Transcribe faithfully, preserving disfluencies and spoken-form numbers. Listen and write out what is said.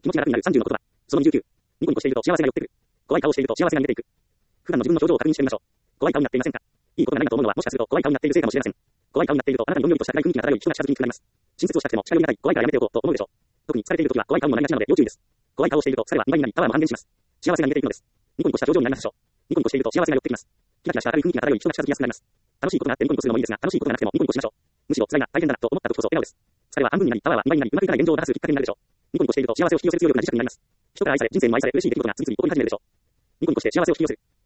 気持ちが楽になるさんじゅうの言葉。そのにじゅうきゅう。ニコニコしていると幸せが寄ってくる。怖い顔をしていると幸せが逃げていく。普段の自分の表情を確認してみましょう。怖い顔になっていませんか？いいことがないなと思うのはもしかすると怖い顔になっているせいかもしれません。怖い顔になっているとあなたにどんよりとした暗い雰囲気が漂い人が近づきにくくなります。親切をしたくても近寄りがたい。怖いからやめておこうと思うでしょう。特に疲れている時は怖い顔にもなりがちなので要注意です。怖い顔をしていると疲れはにばいになりパワーも半減します。幸せが逃げていくのです。ニコニコした表情になりますでしょう。ニコニコしていると幸せが寄ってきます。キラキラした明るい雰囲気が漂い人が近づきやすくなります。楽しいことがあってニコニコするのもいいですが、楽しいことがなくてもニコニコしましょう。むしろ辛いな、大変だなと思った時こそ笑顔です。疲れは半分になりパワーはにばいになりうまくいかない現状を打破するきっかけになるでしょう。ニコニコしていると幸せを引き寄せる強力な磁石になります。人から愛され人生にも愛され嬉しい出来事が次々起こり始めるでしょう。ニコニコして幸せを引き寄せる。